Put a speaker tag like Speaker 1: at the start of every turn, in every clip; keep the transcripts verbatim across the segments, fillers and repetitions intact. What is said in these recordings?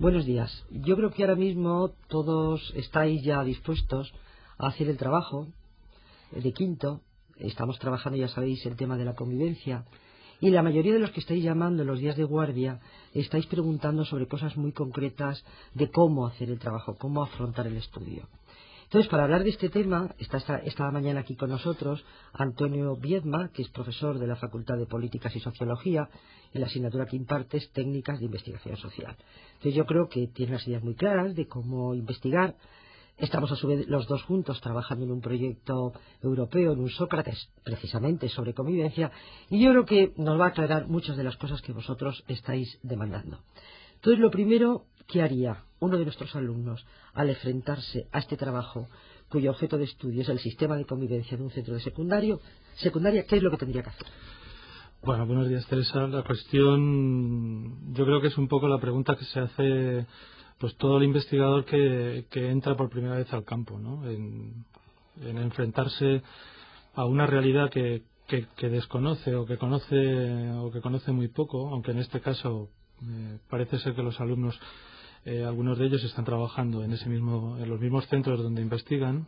Speaker 1: Buenos días. Yo creo que ahora mismo todos estáis ya dispuestos a hacer el trabajo de quinto. Estamos trabajando, ya sabéis, el tema de la convivencia. Y la mayoría de los que estáis llamando en los días de guardia estáis preguntando sobre cosas muy concretas de cómo hacer el trabajo, cómo afrontar el estudio. Entonces, para hablar de este tema, está esta, esta mañana aquí con nosotros Antonio Viedma, que es profesor de la Facultad de Políticas y Sociología, en la asignatura que impartes Técnicas de Investigación Social. Entonces, yo creo que tiene unas ideas muy claras de cómo investigar. Estamos a su vez los dos juntos trabajando en un proyecto europeo, en un Sócrates, precisamente sobre convivencia, y yo creo que nos va a aclarar muchas de las cosas que vosotros estáis demandando. Entonces, lo primero, ¿qué haría uno de nuestros alumnos al enfrentarse a este trabajo cuyo objeto de estudio es el sistema de convivencia de un centro de secundario, secundaria? ¿Qué es lo que tendría que hacer?
Speaker 2: Bueno, buenos días, Teresa. La cuestión, yo creo que es un poco la pregunta que se hace pues todo el investigador que, que entra por primera vez al campo, ¿no? En, en enfrentarse a una realidad que, que, que desconoce o que conoce o que conoce muy poco, aunque en este caso eh, parece ser que los alumnos, eh, algunos de ellos están trabajando en ese mismo, en los mismos centros donde investigan,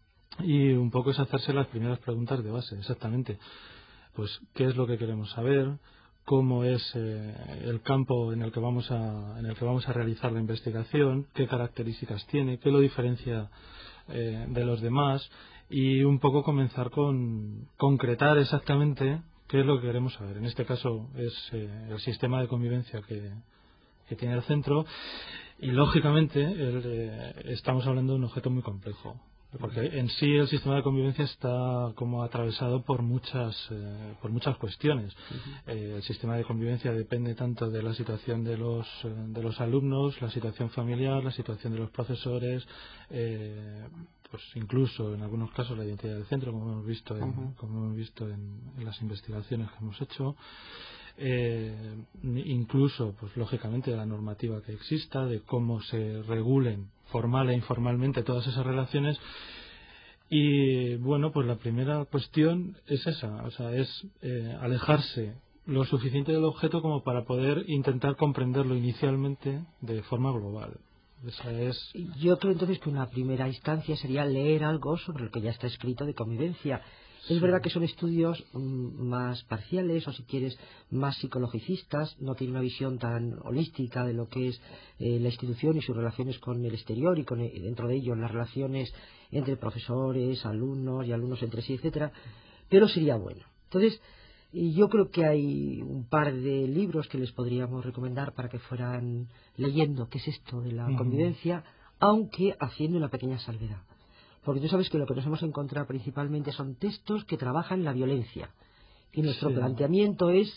Speaker 2: y un poco es hacerse las primeras preguntas de base, exactamente. Pues qué es lo que queremos saber, cómo es eh, el campo en el que vamos a en el que vamos a realizar la investigación, qué características tiene, qué lo diferencia eh, de los demás, y un poco comenzar con concretar exactamente qué es lo que queremos saber. En este caso es eh, el sistema de convivencia que, que tiene el centro, y lógicamente el, eh, estamos hablando de un objeto muy complejo, porque en sí el sistema de convivencia está como atravesado por muchas eh, por muchas cuestiones.
Speaker 1: Uh-huh.
Speaker 2: Eh, el sistema de convivencia depende tanto de la situación de los eh, de los alumnos, la situación familiar, la situación de los profesores, eh, pues incluso en algunos casos la identidad del centro, como hemos visto en,
Speaker 1: Uh-huh.
Speaker 2: como hemos visto en, en las investigaciones que hemos hecho. Eh, incluso, pues lógicamente, de la normativa que exista, de cómo se regulen formal e informalmente todas esas relaciones. Y bueno, pues la primera cuestión es esa, o sea, es eh, alejarse lo suficiente del objeto como para poder intentar comprenderlo inicialmente de forma global. Esa es.
Speaker 1: Yo creo entonces que una primera instancia sería leer algo sobre lo que ya está escrito de convivencia. Es
Speaker 2: Sí.
Speaker 1: verdad que son estudios mm, más parciales, o si quieres, más psicologicistas, no tienen una visión tan holística de lo que es eh, la institución y sus relaciones con el exterior, y con el, dentro de ello las relaciones entre profesores, alumnos y alumnos entre sí, etcétera. Pero sería bueno. Entonces, y yo creo que hay un par de libros que les podríamos recomendar para que fueran leyendo qué es esto de la
Speaker 2: Uh-huh.
Speaker 1: convivencia, aunque haciendo una pequeña salvedad. Porque tú sabes que lo que nos hemos encontrado principalmente son textos que trabajan la violencia. Y nuestro
Speaker 2: Sí.
Speaker 1: planteamiento es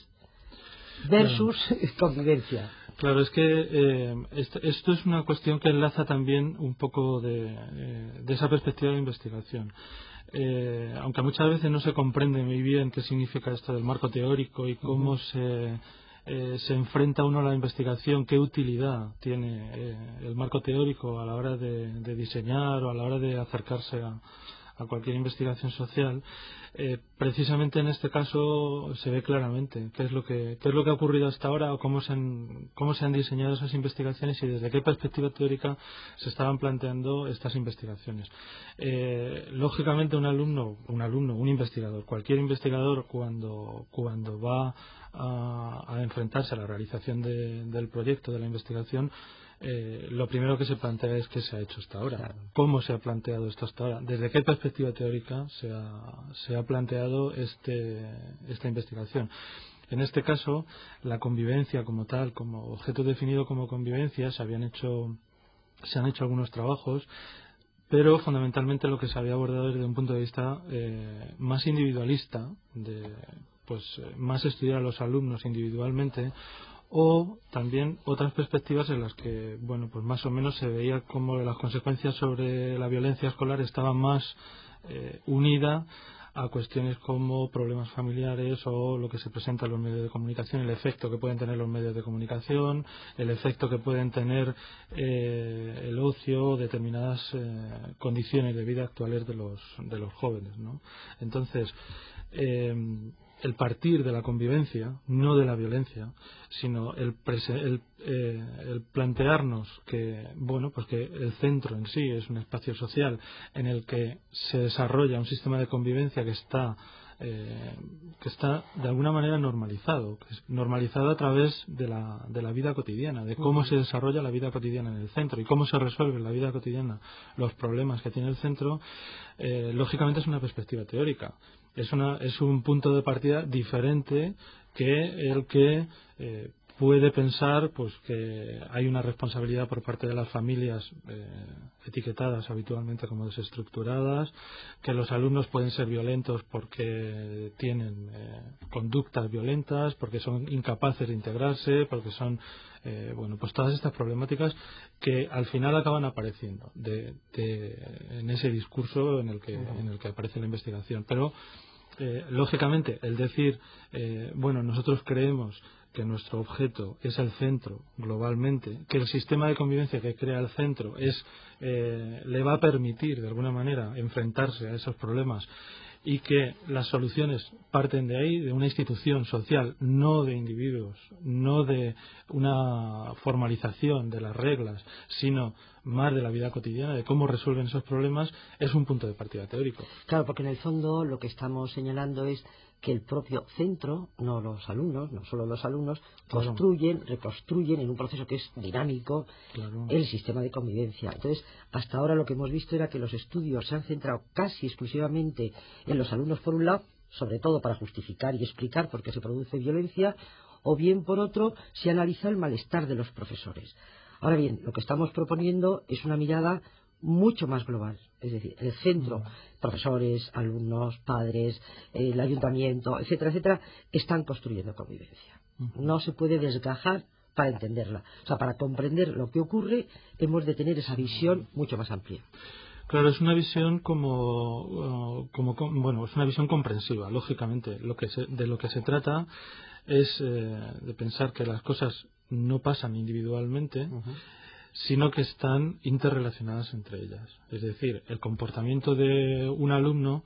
Speaker 2: Claro.
Speaker 1: versus convivencia.
Speaker 2: Claro, es que eh, esto, esto es una cuestión que enlaza también un poco de, eh, de esa perspectiva de investigación. Eh, aunque muchas veces no se comprende muy bien qué significa esto del marco teórico y cómo
Speaker 1: Uh-huh.
Speaker 2: se, eh, se enfrenta uno a la investigación, qué utilidad tiene eh, el marco teórico a la hora de, de diseñar o a la hora de acercarse a, a cualquier investigación social. Eh, precisamente en este caso se ve claramente qué es lo que qué es lo que ha ocurrido hasta ahora, o cómo se han cómo se han diseñado esas investigaciones y desde qué perspectiva teórica se estaban planteando estas investigaciones. Eh, lógicamente un alumno un alumno un investigador cualquier investigador cuando cuando va a, a enfrentarse a la realización de, del proyecto de la investigación, Eh, lo primero que se plantea es qué se ha hecho hasta ahora,
Speaker 1: Claro.
Speaker 2: cómo se ha planteado esto hasta ahora, desde qué perspectiva teórica se ha, se ha planteado este, esta investigación. En este caso, la convivencia como tal, como objeto definido como convivencia, se habían hecho, se han hecho algunos trabajos, pero fundamentalmente lo que se había abordado desde un punto de vista eh, más individualista, de pues eh, más estudiar a los alumnos individualmente, o también otras perspectivas en las que, bueno, pues más o menos se veía como las consecuencias sobre la violencia escolar estaban más eh, unida a cuestiones como problemas familiares o lo que se presenta en los medios de comunicación, el efecto que pueden tener los medios de comunicación, el efecto que pueden tener eh, el ocio, determinadas eh, condiciones de vida actuales de los de los jóvenes, ¿no? Entonces, eh, el partir de la convivencia, no de la violencia, sino el, el, eh, el plantearnos que, bueno, pues que el centro en sí es un espacio social en el que se desarrolla un sistema de convivencia que está Eh, que está de alguna manera normalizado, que es normalizado a través de la, de la vida cotidiana, de cómo se desarrolla la vida cotidiana en el centro y cómo se resuelven en la vida cotidiana los problemas que tiene el centro. Eh, lógicamente es una perspectiva teórica, es, una, es un punto de partida diferente que el que eh, puede pensar pues que hay una responsabilidad por parte de las familias eh, etiquetadas habitualmente como desestructuradas, que los alumnos pueden ser violentos porque tienen eh, conductas violentas, porque son incapaces de integrarse, porque son eh, bueno, pues todas estas problemáticas que al final acaban apareciendo de, de, en ese discurso en el que en el que aparece la investigación. Pero eh, lógicamente el decir eh, bueno, nosotros creemos que nuestro objeto es el centro globalmente, que el sistema de convivencia que crea el centro es eh, le va a permitir de alguna manera enfrentarse a esos problemas y que las soluciones parten de ahí, de una institución social, no de individuos, no de una formalización de las reglas, sino más de la vida cotidiana, de cómo resuelven esos problemas, es un punto de partida teórico.
Speaker 1: Claro, porque en el fondo lo que estamos señalando es que el propio centro, no los alumnos, no solo los alumnos, claro, construyen, reconstruyen en un proceso que es dinámico, claro, el sistema de convivencia. Entonces, hasta ahora lo que hemos visto era que los estudios se han centrado casi exclusivamente en los alumnos por un lado, sobre todo para justificar y explicar por qué se produce violencia, o bien por otro se analiza el malestar de los profesores. Ahora bien, lo que estamos proponiendo es una mirada mucho más global, es decir, el centro, profesores, alumnos, padres, el ayuntamiento, etcétera, etcétera, están construyendo convivencia. No se puede desgajar para entenderla. O sea, para comprender lo que ocurre, hemos de tener esa visión mucho más amplia.
Speaker 2: Claro, es una visión como, como, como bueno, es una visión comprensiva, lógicamente. Lo que se, de lo que se trata es eh, de pensar que las cosas no pasan individualmente, uh-huh, sino que están interrelacionadas entre ellas. Es decir, el comportamiento de un alumno,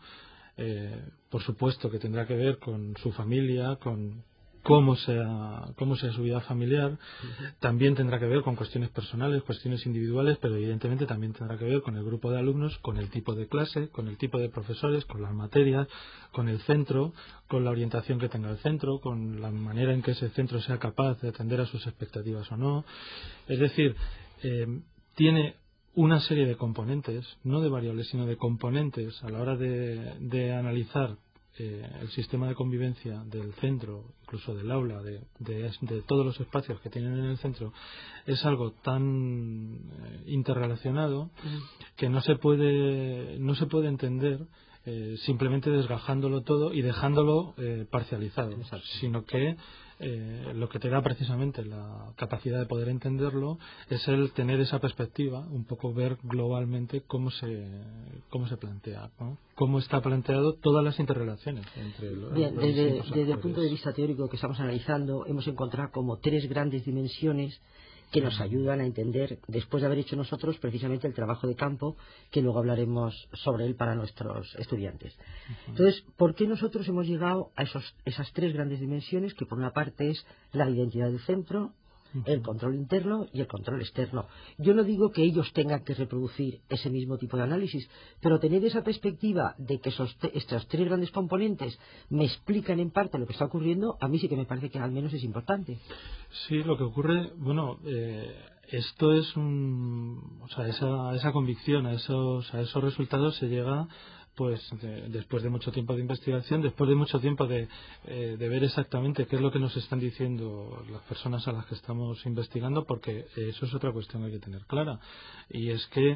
Speaker 2: eh, por supuesto que tendrá que ver con su familia, con cómo sea, cómo sea su vida familiar, uh-huh, también tendrá que ver con cuestiones personales, cuestiones individuales, pero evidentemente también tendrá que ver con el grupo de alumnos, con el tipo de clase, con el tipo de profesores, con las materias, con el centro, con la orientación que tenga el centro, con la manera en que ese centro sea capaz de atender a sus expectativas o no. Es decir, eh, tiene una serie de componentes, no de variables, sino de componentes a la hora de, de analizar eh, el sistema de convivencia del centro, incluso del aula, de, de, de todos los espacios que tienen en el centro, es algo tan eh, interrelacionado que no se puede, no se puede entender eh, simplemente desgajándolo todo y dejándolo eh, parcializado, exacto, sino que Eh, lo que te da precisamente la capacidad de poder entenderlo es el tener esa perspectiva, un poco ver globalmente cómo se cómo se plantea, ¿no? Cómo está planteado todas las interrelaciones entre los,
Speaker 1: Bien,
Speaker 2: los
Speaker 1: desde,
Speaker 2: distintos
Speaker 1: desde el
Speaker 2: actores.
Speaker 1: punto de vista teórico que estamos analizando, hemos encontrado como tres grandes dimensiones que nos ayudan a entender, después de haber hecho nosotros precisamente el trabajo de campo, que luego hablaremos sobre él para nuestros estudiantes. Uh-huh. Entonces, ¿por qué nosotros hemos llegado a esos, esas tres grandes dimensiones? Que por una parte es la identidad del centro, uh-huh, el control interno y el control externo. Yo no digo que ellos tengan que reproducir ese mismo tipo de análisis, pero tener esa perspectiva de que esos, estos tres grandes componentes me explican en parte lo que está ocurriendo, a mí sí que me parece que al menos es importante.
Speaker 2: Sí, lo que ocurre, bueno, eh, esto es un, o sea, esa, esa convicción, a esos, a esos resultados se llega pues de, después de mucho tiempo de investigación, después de mucho tiempo de, eh, de ver exactamente qué es lo que nos están diciendo las personas a las que estamos investigando, porque eso es otra cuestión que hay que tener clara, y es que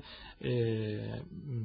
Speaker 2: eh,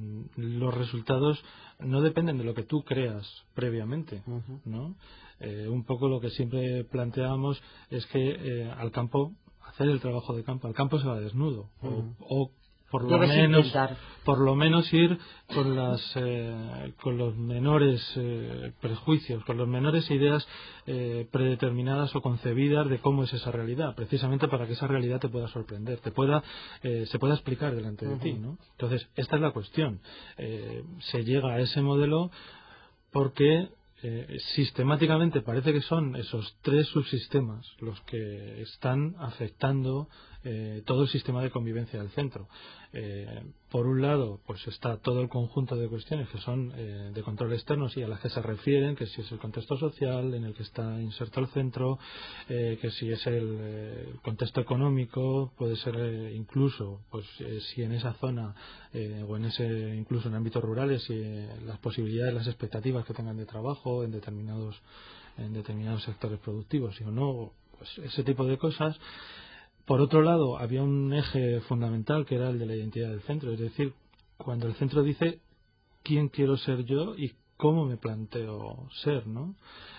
Speaker 2: los resultados no dependen de lo que tú creas previamente, uh-huh, ¿no? Eh, un poco lo que siempre planteábamos es que eh, al campo, hacer el trabajo de campo, al campo se va desnudo, uh-huh, o, o por lo
Speaker 1: Debes
Speaker 2: menos
Speaker 1: intentar.
Speaker 2: por lo menos ir con las eh, con los menores eh, prejuicios, con las menores ideas eh, predeterminadas o concebidas de cómo es esa realidad, precisamente para que esa realidad te pueda sorprender, te pueda eh, se pueda explicar delante de uh-huh, ti, ¿no? Entonces, esta es la cuestión. Eh, se llega a ese modelo porque eh, sistemáticamente parece que son esos tres subsistemas los que están afectando eh, todo el sistema de convivencia del centro. Eh, por un lado, pues está todo el conjunto de cuestiones que son eh, de control externo y a las que se refieren, que si es el contexto social en el que está inserto el centro, eh, que si es el, eh, el contexto económico, puede ser eh, incluso, pues eh, si en esa zona eh, o en ese incluso en ámbitos rurales, si eh, las posibilidades, las expectativas que tengan de trabajo en determinados en determinados sectores productivos, y o no, pues ese tipo de cosas. Por otro lado, había un eje fundamental que era el de la identidad del centro, es decir, cuando el centro dice quién quiero ser yo y cómo me planteo ser, ¿no?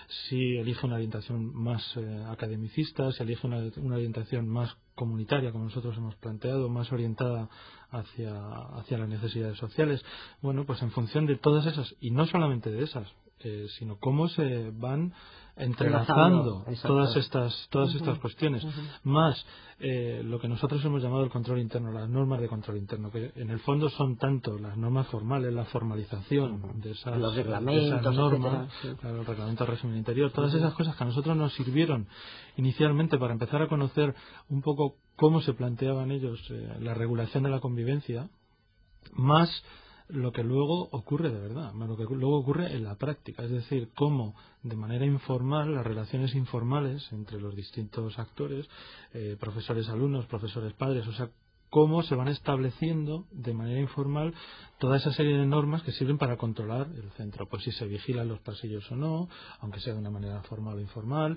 Speaker 2: Si elige una orientación más eh, academicista, si elige una, una orientación más comunitaria, como nosotros hemos planteado, más orientada hacia, hacia las necesidades sociales. Bueno, pues en función de todas esas, y no solamente de esas, eh, sino cómo se van entrelazando todas estas todas uh-huh. estas cuestiones, uh-huh. más eh, lo que nosotros hemos llamado el control interno, las normas de control interno, que en el fondo son tanto las normas formales, la formalización uh-huh. de, esas,
Speaker 1: los reglamentos,
Speaker 2: de esas normas,
Speaker 1: etcétera, sí.
Speaker 2: el reglamento de régimen interior, todas uh-huh. esas cosas que a nosotros nos sirvieron inicialmente para empezar a conocer un poco cómo se planteaban ellos eh, la regulación de la convivencia, más lo que luego ocurre de verdad, más lo que luego ocurre en la práctica, es decir, cómo de manera informal las relaciones informales entre los distintos actores, eh, profesores alumnos, profesores padres, o sea, cómo se van estableciendo de manera informal toda esa serie de normas que sirven para controlar el centro, pues si se vigilan los pasillos o no, aunque sea de una manera formal o informal,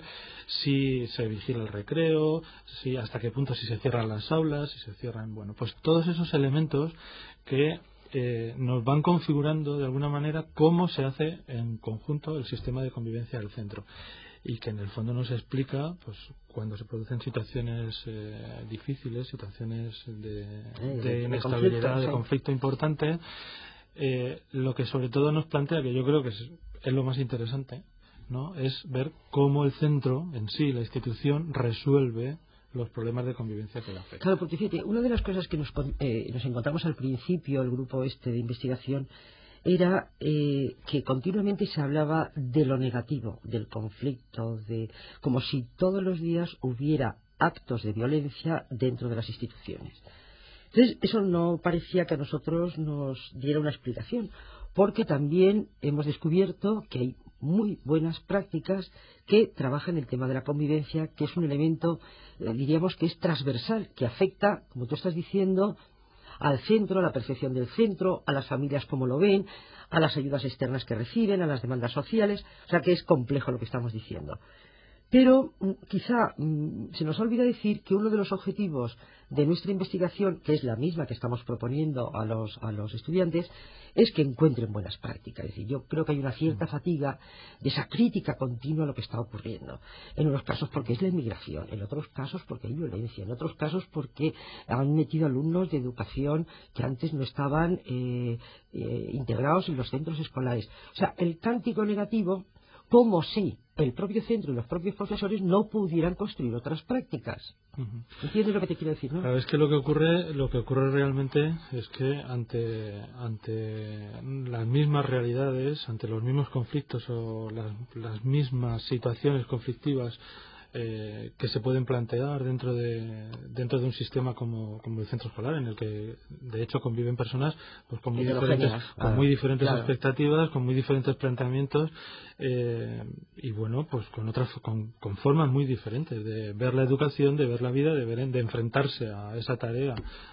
Speaker 2: si se vigila el recreo, si hasta qué punto si se cierran las aulas, si se cierran, bueno, pues todos esos elementos que Eh, nos van configurando de alguna manera cómo se hace en conjunto el sistema de convivencia del centro, y que en el fondo nos explica pues cuando se producen situaciones eh, difíciles, situaciones de,
Speaker 1: eh,
Speaker 2: de,
Speaker 1: de
Speaker 2: inestabilidad,
Speaker 1: conflicto,
Speaker 2: de
Speaker 1: sí.
Speaker 2: conflicto importante, eh, lo que sobre todo nos plantea, que yo creo que es, es lo más interesante, ¿no?, es ver cómo el centro en sí, la institución, resuelve los problemas de convivencia que le afectan.
Speaker 1: Claro, porque fíjate, una de las cosas que nos, eh, nos encontramos al principio, el grupo este de investigación, era eh, que continuamente se hablaba de lo negativo, del conflicto, de como si todos los días hubiera actos de violencia dentro de las instituciones. Entonces, eso no parecía que a nosotros nos diera una explicación, porque también hemos descubierto que hay muy buenas prácticas que trabajan el tema de la convivencia, que es un elemento, eh, diríamos que es transversal, que afecta, como tú estás diciendo, al centro, a la percepción del centro, a las familias como lo ven, a las ayudas externas que reciben, a las demandas sociales, o sea que es complejo lo que estamos diciendo. Pero quizá mmm, se nos olvida decir que uno de los objetivos de nuestra investigación, que es la misma que estamos proponiendo a los, a los estudiantes, es que encuentren buenas prácticas. Es decir, yo creo que hay una cierta fatiga de esa crítica continua a lo que está ocurriendo. En unos casos porque es la inmigración, en otros casos porque hay violencia, en otros casos porque han metido alumnos de educación que antes no estaban eh, eh, integrados en los centros escolares. O sea, el cántico negativo, como si el propio centro y los propios profesores no pudieran construir otras prácticas. Uh-huh. ¿Entiendes lo que te quiero decir, no?
Speaker 2: Claro, es que lo que ocurre, lo que ocurre realmente es que ante ante las mismas realidades, ante los mismos conflictos o las, las mismas situaciones conflictivas eh, que se pueden plantear dentro de dentro de un sistema como, como el centro escolar, en el que de hecho conviven personas pues con muy diferentes con muy diferentes claro. expectativas, con muy diferentes planteamientos eh, y bueno, pues con otras con, con formas muy diferentes de ver la educación, de ver la vida, de ver de enfrentarse a esa tarea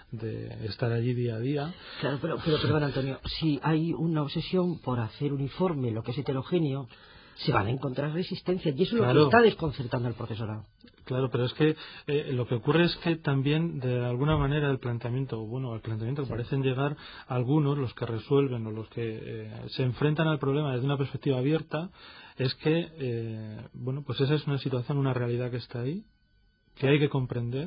Speaker 2: de estar allí día a día.
Speaker 1: Claro, pero, pero perdón, Antonio, si hay una obsesión por hacer uniforme lo que es heterogéneo, se van a encontrar resistencias, y eso es claro. lo que está desconcertando al profesorado.
Speaker 2: Claro, pero es que eh, lo que ocurre es que también de alguna manera el planteamiento, bueno, el planteamiento que sí. parecen llegar algunos, los que resuelven o los que eh, se enfrentan al problema desde una perspectiva abierta, es que, eh, bueno, pues esa es una situación, una realidad que está ahí, que hay que comprender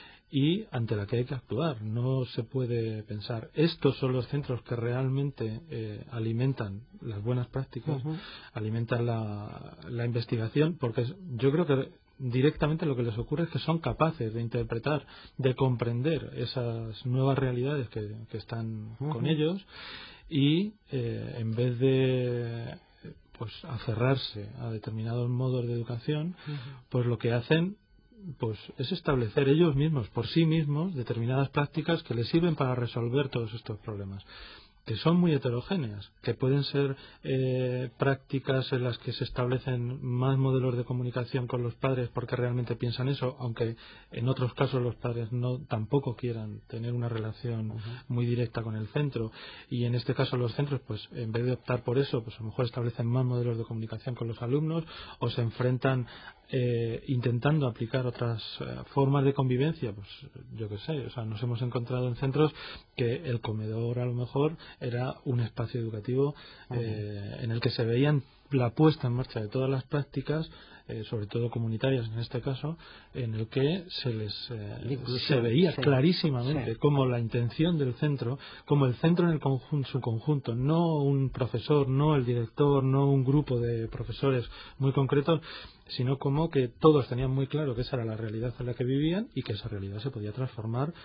Speaker 2: y ante la que hay que actuar. No se puede pensar, estos son los centros que realmente eh, alimentan las buenas prácticas, uh-huh. alimentan la, la investigación, porque yo creo que directamente lo que les ocurre es que son capaces de interpretar, de comprender esas nuevas realidades que, que están uh-huh. con ellos y eh, en vez de pues aferrarse a determinados modos de educación, uh-huh. pues lo que hacen pues es establecer ellos mismos, por sí mismos, determinadas prácticas que les sirven para resolver todos estos problemas, que son muy heterogéneas, que pueden ser eh, prácticas en las que se establecen más modelos de comunicación con los padres porque realmente piensan eso, aunque en otros casos los padres no tampoco quieran tener una relación uh-huh. muy directa con el centro, y en este caso los centros, pues en vez de optar por eso, pues a lo mejor establecen más modelos de comunicación con los alumnos, o se enfrentan eh, intentando aplicar otras eh, formas de convivencia, pues yo qué sé, o sea, nos hemos encontrado en centros que el comedor a lo mejor era un espacio educativo eh, en el que se veían la puesta en marcha de todas las prácticas, eh, sobre todo comunitarias en este caso, en el que se les eh, se veía sí, clarísimamente sí. como la intención del centro, como el centro en el conjunto, su conjunto, no un profesor, no el director, no un grupo de profesores muy concretos, sino como que todos tenían muy claro que esa era la realidad en la que vivían y que esa realidad se podía transformar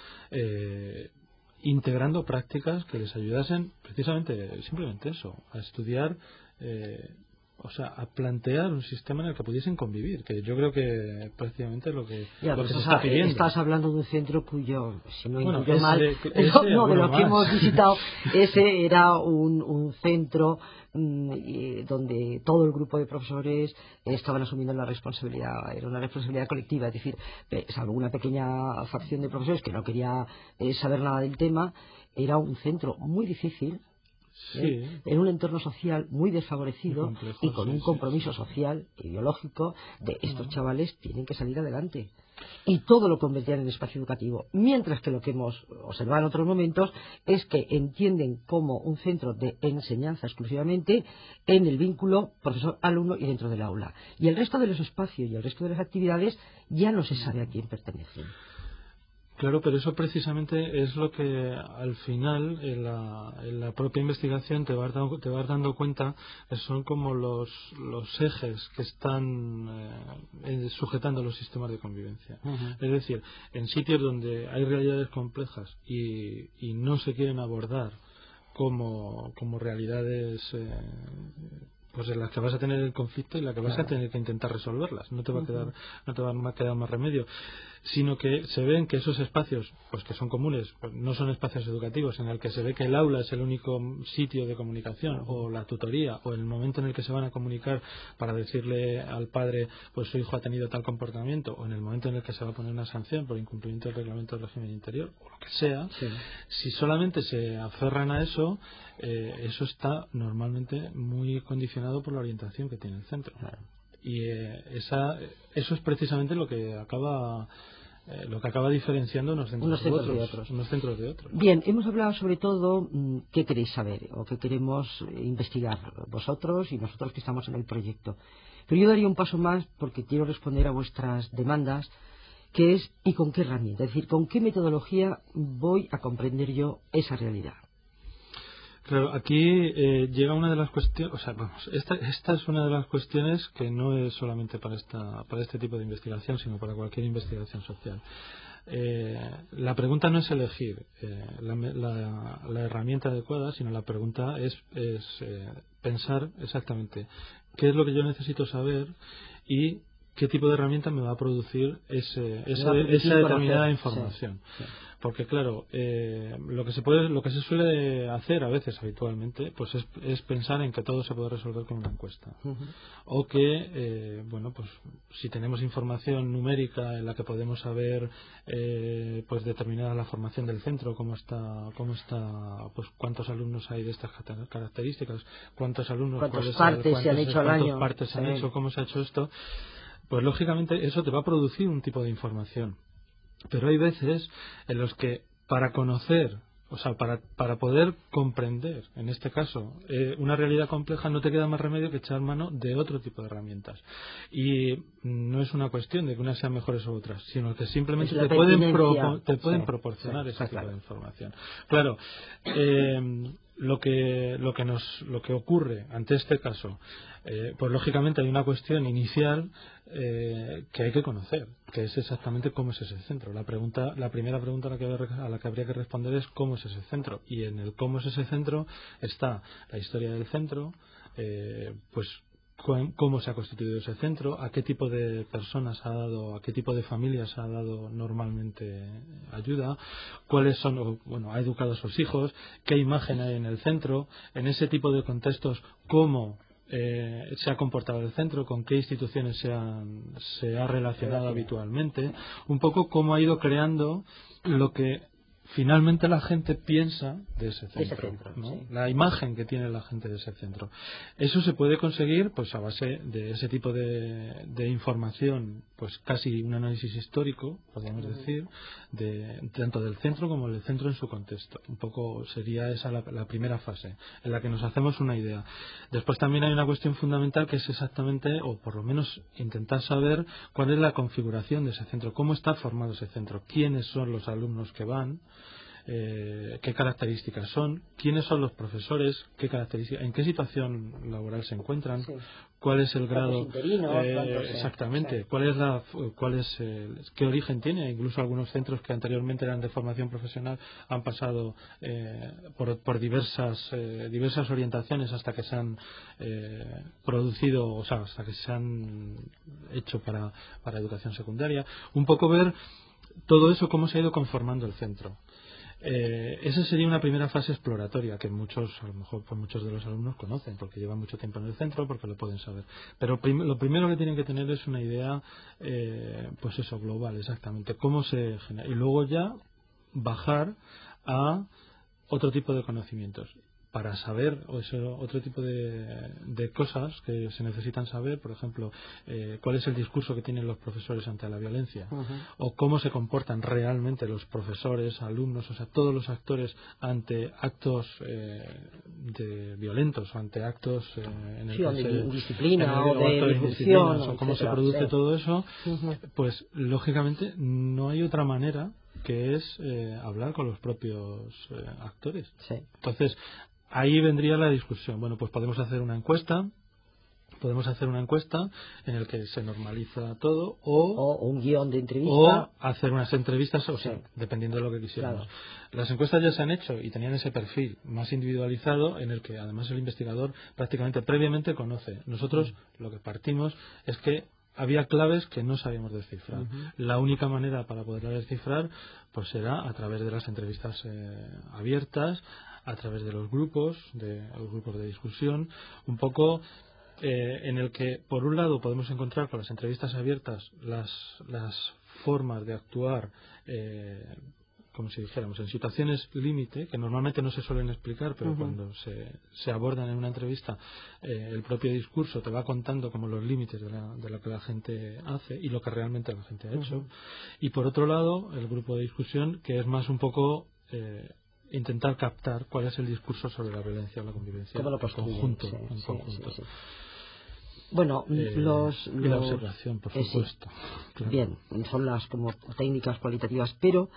Speaker 2: eh, integrando prácticas que les ayudasen precisamente, simplemente eso, a estudiar, eh, o sea, a plantear un sistema en el que pudiesen convivir, que yo creo que prácticamente es lo que,
Speaker 1: ya,
Speaker 2: lo que se
Speaker 1: o
Speaker 2: está
Speaker 1: sea,
Speaker 2: pidiendo.
Speaker 1: Estás hablando de un centro cuyo, si no
Speaker 2: bueno,
Speaker 1: intuyo mal,
Speaker 2: de,
Speaker 1: no, no, de los
Speaker 2: más.
Speaker 1: que hemos visitado, ese era un, un centro mmm, y, donde todo el grupo de profesores estaban asumiendo la responsabilidad, era una responsabilidad colectiva, es decir, salvo una pequeña facción de profesores que no quería eh, saber nada del tema, era un centro muy difícil.
Speaker 2: Sí.
Speaker 1: ¿Eh? En un entorno social muy desfavorecido
Speaker 2: muy complejo,
Speaker 1: y con
Speaker 2: sí,
Speaker 1: un compromiso
Speaker 2: sí, sí.
Speaker 1: social, ideológico, de estos
Speaker 2: uh-huh.
Speaker 1: chavales tienen que salir adelante. Y todo lo convertían en espacio educativo. Mientras que lo que hemos observado en otros momentos es que entienden como un centro de enseñanza exclusivamente en el vínculo profesor-alumno y dentro del aula. Y el resto de los espacios y el resto de las actividades ya no se sabe a quién pertenecen.
Speaker 2: Claro, pero eso precisamente es lo que al final en la, en la propia investigación te vas, dando, te vas dando cuenta que son como los, los ejes que están eh, sujetando los sistemas de convivencia. Uh-huh. Es decir, en sitios donde hay realidades complejas y, y no se quieren abordar como, como realidades eh, pues en las que vas a tener el conflicto y en las que vas claro. a tener que intentar resolverlas, no te va a quedar, no te va a quedar más remedio, sino que se ven que esos espacios, pues que son comunes, pues no son espacios educativos, en el que se ve que el aula es el único sitio de comunicación, o la tutoría, o el momento en el que se van a comunicar para decirle al padre, pues su hijo ha tenido tal comportamiento, o en el momento en el que se va a poner una sanción por incumplimiento del reglamento del régimen interior, o lo que sea, sí. si solamente se aferran a eso, eh, eso está normalmente muy condicionado por la orientación que tiene el centro. Claro. Y eh, esa, eso es precisamente lo que acaba eh, lo que acaba diferenciando unos centros,
Speaker 1: unos centros
Speaker 2: de, otros,
Speaker 1: de otros.
Speaker 2: unos centros de otros.
Speaker 1: Bien, hemos hablado sobre todo mmm, qué queréis saber o qué queremos investigar vosotros y nosotros que estamos en el proyecto. Pero yo daría un paso más porque quiero responder a vuestras demandas, que es ¿y con qué herramienta? Es decir, ¿con qué metodología voy a comprender yo esa realidad?
Speaker 2: Claro, aquí eh, llega una de las cuestiones, o sea, vamos, esta, esta es una de las cuestiones que no es solamente para esta, para este tipo de investigación, sino para cualquier investigación social. Eh, la pregunta no es elegir eh, la, la, la herramienta adecuada, sino la pregunta es, es eh, pensar exactamente qué es lo que yo necesito saber y qué tipo de herramienta me va a producir ese, ese, esa determinada información. Sí, sí. Porque claro, eh, lo que se puede, lo que se suele hacer a veces habitualmente, pues es, es pensar en que todo se puede resolver con una encuesta, uh-huh. o que, eh, bueno, pues si tenemos información numérica en la que podemos saber, eh, pues determinada la formación del centro, cómo está, cómo está, pues cuántos alumnos hay de estas características, cuántos alumnos,
Speaker 1: cuántas partes
Speaker 2: cuántos,
Speaker 1: se han hecho al año,
Speaker 2: partes se han hecho, cómo se ha hecho esto, pues lógicamente eso te va a producir un tipo de información. Pero hay veces en los que para conocer, o sea, para, para poder comprender, en este caso, eh, una realidad compleja, no te queda más remedio que echar mano de otro tipo de herramientas. Y no es una cuestión de que unas sean mejores u otras, sino que simplemente te pueden, pro, te pueden sí, proporcionar sí, ese tipo claro. de información. Claro, eh, lo que lo que nos lo que ocurre ante este caso, eh, pues lógicamente hay una cuestión inicial eh, que hay que conocer, que es exactamente cómo es ese centro. La pregunta, la primera pregunta a la que a la que habría que responder es cómo es ese centro, y en el cómo es ese centro está la historia del centro, eh, pues cómo se ha constituido ese centro, a qué tipo de personas ha dado, a qué tipo de familias ha dado normalmente ayuda, cuáles son, bueno, ha educado a sus hijos, qué imagen hay en el centro, en ese tipo de contextos, cómo eh, se ha comportado el centro, con qué instituciones se, han, se ha relacionado habitualmente, un poco cómo ha ido creando lo que finalmente la gente piensa de ese centro,
Speaker 1: de ese centro,
Speaker 2: ¿no?
Speaker 1: sí.
Speaker 2: La imagen que tiene la gente de ese centro. Eso se puede conseguir pues a base de ese tipo de, de información, pues casi un análisis histórico, podríamos uh-huh. decir, de, tanto del centro como del centro en su contexto. Un poco sería esa la, la primera fase, en la que nos hacemos una idea. Después también hay una cuestión fundamental que es exactamente, o por lo menos intentar saber cuál es la configuración de ese centro, cómo está formado ese centro, quiénes son los alumnos que van, Eh, qué características son, quiénes son los profesores, qué características, en qué situación laboral se encuentran, sí. cuál es el grado,
Speaker 1: interinos,
Speaker 2: eh, exactamente, sí. cuál es la, cuál es el, qué origen tiene. Incluso algunos centros que anteriormente eran de formación profesional han pasado eh, por, por diversas eh, diversas orientaciones hasta que se han eh, producido, o sea, hasta que se han hecho para para educación secundaria. Un poco ver todo eso, cómo se ha ido conformando el centro. Eh, esa sería una primera fase exploratoria que muchos, a lo mejor pues muchos de los alumnos conocen porque llevan mucho tiempo en el centro, porque lo pueden saber. Pero prim- lo primero que tienen que tener es una idea, eh, pues eso, global, exactamente, cómo se genera. Y luego ya bajar a otro tipo de conocimientos para saber o eso, otro tipo de, de cosas que se necesitan saber, por ejemplo, eh, cuál es el discurso que tienen los profesores ante la violencia, uh-huh. o cómo se comportan realmente los profesores, alumnos, o sea, todos los actores ante actos eh, de violentos o ante actos eh, en el
Speaker 1: sí,
Speaker 2: que
Speaker 1: de
Speaker 2: se,
Speaker 1: indisciplina
Speaker 2: o
Speaker 1: de,
Speaker 2: de indisciplina, o cómo se produce
Speaker 1: sí.
Speaker 2: todo eso,
Speaker 1: uh-huh.
Speaker 2: pues lógicamente no hay otra manera que es eh, hablar con los propios eh, actores.
Speaker 1: Sí.
Speaker 2: Entonces, ahí vendría la discusión. Bueno, pues podemos hacer una encuesta, podemos hacer una encuesta en el que se normaliza todo, o,
Speaker 1: o un guión de entrevista,
Speaker 2: o hacer unas entrevistas, o
Speaker 1: sí.
Speaker 2: sí, dependiendo de lo que quisiéramos.
Speaker 1: Claro.
Speaker 2: Las encuestas ya se han hecho y tenían ese perfil más individualizado en el que además el investigador prácticamente previamente conoce. Nosotros mm. lo que partimos es que había claves que no sabíamos descifrar. Uh-huh. La única manera para poderlas descifrar pues será a través de las entrevistas eh, abiertas, a través de los grupos, de los grupos de discusión, un poco eh, en el que por un lado podemos encontrar con las entrevistas abiertas las, las formas de actuar eh, como si dijéramos, en situaciones límite, que normalmente no se suelen explicar, pero uh-huh. cuando se, se abordan en una entrevista, eh, el propio discurso te va contando como los límites de, la, de lo que la gente hace y lo que realmente la gente ha hecho. Uh-huh. Y por otro lado, el grupo de discusión, que es más un poco eh, intentar captar cuál es el discurso sobre la violencia o la convivencia
Speaker 1: en
Speaker 2: conjunto.
Speaker 1: Sí,
Speaker 2: en
Speaker 1: sí,
Speaker 2: conjunto.
Speaker 1: Sí, sí. Bueno,
Speaker 2: eh,
Speaker 1: los,
Speaker 2: y
Speaker 1: los,
Speaker 2: la observación, por
Speaker 1: eh,
Speaker 2: supuesto.
Speaker 1: Sí.
Speaker 2: Claro.
Speaker 1: Bien, son las como técnicas cualitativas, pero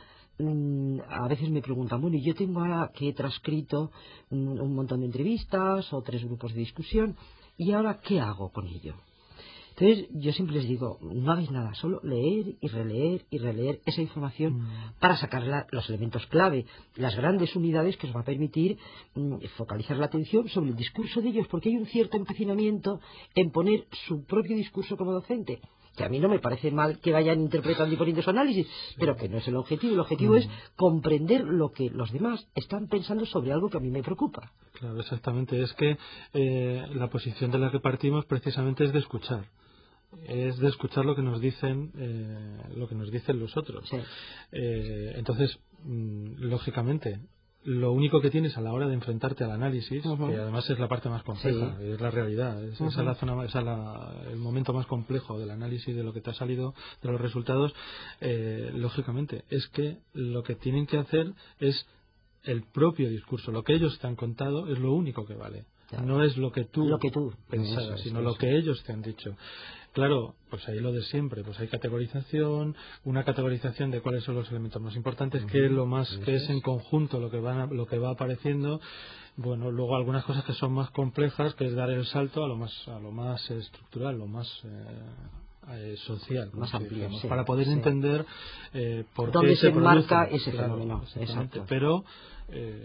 Speaker 1: a veces me preguntan, bueno, yo tengo ahora que he transcrito un, un montón de entrevistas o tres grupos de discusión, ¿y ahora qué hago con ello? Entonces yo siempre les digo, no hagáis nada, solo leer y releer y releer esa información mm. para sacar la, los elementos clave, las grandes unidades que os va a permitir mm, focalizar la atención sobre el discurso de ellos, porque hay un cierto empecinamiento en poner su propio discurso como docente, que a mí no me parece mal que vayan interpretando y poniendo su análisis, sí. pero que no es el objetivo. El objetivo mm. es comprender lo que los demás están pensando sobre algo que a mí me preocupa.
Speaker 2: Claro, exactamente. Es que eh, la posición de la que partimos precisamente es de escuchar. Es de escuchar lo que nos dicen eh, lo que nos dicen los otros.
Speaker 1: Sí.
Speaker 2: Eh, entonces, mmm, lógicamente, lo único que tienes a la hora de enfrentarte al análisis, uh-huh. que además es la parte más compleja, sí. es la realidad, es, uh-huh. esa es, la zona, esa es la, el momento más complejo del análisis de lo que te ha salido, de los resultados, eh, lógicamente, es que lo que tienen que hacer es el propio discurso, lo que ellos te han contado es lo único que vale. Claro. No es lo que tú,
Speaker 1: lo que tú
Speaker 2: pensaras,
Speaker 1: es,
Speaker 2: sino
Speaker 1: eso.
Speaker 2: lo que ellos te han dicho. Claro, pues ahí lo de siempre, pues hay categorización, una categorización de cuáles son los elementos más importantes, uh-huh. qué es lo más, eso qué es en conjunto lo que va, lo que va apareciendo. Bueno, luego algunas cosas que son más complejas, que es dar el salto a lo más, a lo más estructural, lo más eh, eh, social,
Speaker 1: más amplio, sí,
Speaker 2: para poder
Speaker 1: sí.
Speaker 2: entender eh, por
Speaker 1: dónde
Speaker 2: qué
Speaker 1: se
Speaker 2: se
Speaker 1: marca
Speaker 2: produce,
Speaker 1: ese
Speaker 2: claro,
Speaker 1: fenómeno. Exacto.
Speaker 2: Pero eh,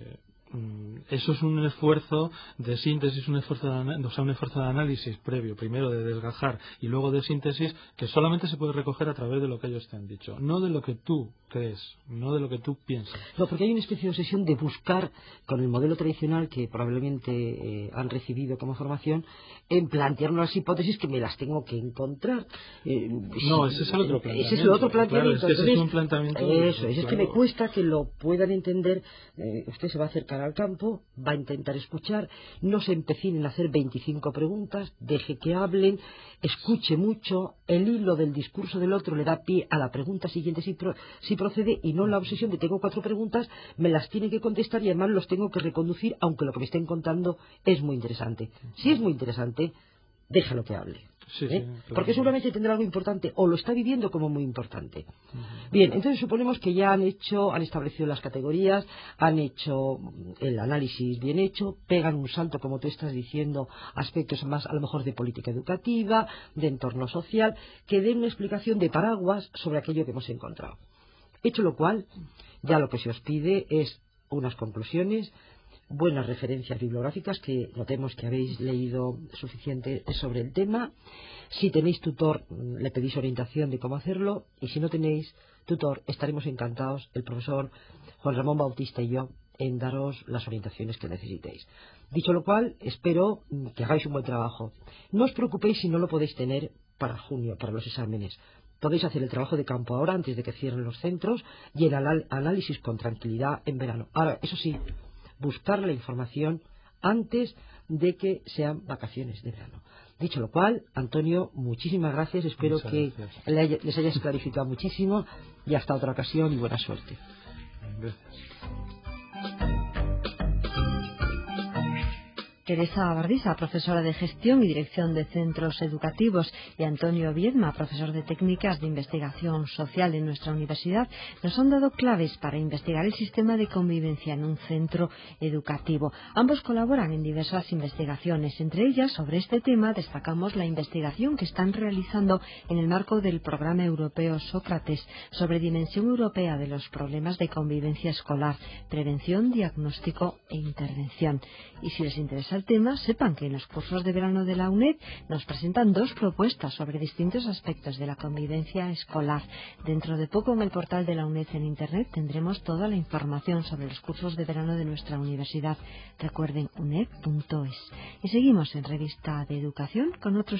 Speaker 2: eso es un esfuerzo de síntesis, un esfuerzo de, o sea, un esfuerzo de análisis previo, primero de desgajar y luego de síntesis, que solamente se puede recoger a través de lo que ellos te han dicho, no de lo que tú crees, no de lo que tú piensas.
Speaker 1: No, porque hay una especie de obsesión de buscar, con el modelo tradicional que probablemente eh, han recibido como formación, en plantear unas hipótesis que me las tengo que encontrar. Eh,
Speaker 2: no, ese es el otro planteamiento.
Speaker 1: Ese es el otro planteamiento.
Speaker 2: Claro, es que ese
Speaker 1: Entonces,
Speaker 2: es un planteamiento.
Speaker 1: Eso,
Speaker 2: claro.
Speaker 1: es que me cuesta que lo puedan entender. Eh, usted se va a acercar al campo, va a intentar escuchar, no se empecinen a hacer veinticinco preguntas, deje que hablen, escuche mucho, el hilo del discurso del otro le da pie a la pregunta siguiente si, pro, si procede, y no la obsesión de tengo cuatro preguntas, me las tiene que contestar y además los tengo que reconducir, aunque lo que me estén contando es muy interesante. Si es muy interesante, déjalo que hable.
Speaker 2: Sí,
Speaker 1: ¿Eh?
Speaker 2: sí, claro.
Speaker 1: Porque seguramente tendrá algo importante o lo está viviendo como muy importante.
Speaker 2: Uh-huh.
Speaker 1: Bien, entonces suponemos que ya han hecho, han establecido las categorías, han hecho el análisis bien hecho, pegan un salto, como tú estás diciendo, aspectos más a lo mejor de política educativa, de entorno social, que den una explicación de paraguas sobre aquello que hemos encontrado. Hecho lo cual, ya lo que se os pide es unas conclusiones, buenas referencias bibliográficas, que notemos que habéis leído suficiente sobre el tema. Si tenéis tutor, le pedís orientación de cómo hacerlo, y si no tenéis tutor, estaremos encantados, el profesor Juan Ramón Bautista y yo, en daros las orientaciones que necesitéis. Dicho lo cual, espero que hagáis un buen trabajo. No os preocupéis si no lo podéis tener para junio, para los exámenes. Podéis hacer el trabajo de campo ahora, antes de que cierren los centros, y el análisis con tranquilidad en verano. Ahora, eso sí, buscar la información antes de que sean vacaciones de verano. Dicho lo cual, Antonio, muchísimas gracias. Espero
Speaker 2: Muchas
Speaker 1: que
Speaker 2: gracias.
Speaker 1: les hayas clarificado muchísimo, y hasta otra ocasión y buena suerte.
Speaker 2: Gracias.
Speaker 3: Teresa Bardisa, profesora de Gestión y Dirección de Centros Educativos, y Antonio Viedma, profesor de Técnicas de Investigación Social en nuestra universidad, nos han dado claves para investigar el sistema de convivencia en un centro educativo. Ambos colaboran en diversas investigaciones. Entre ellas, sobre este tema, destacamos la investigación que están realizando en el marco del programa europeo Sócrates sobre dimensión europea de los problemas de convivencia escolar, prevención, diagnóstico e intervención. Y si les interesa el tema, sepan que en los cursos de verano de la UNED nos presentan dos propuestas sobre distintos aspectos de la convivencia escolar. Dentro de poco, en el portal de la UNED en Internet, tendremos toda la información sobre los cursos de verano de nuestra universidad. Recuerden, uned punto es. Y seguimos en Revista de Educación con otros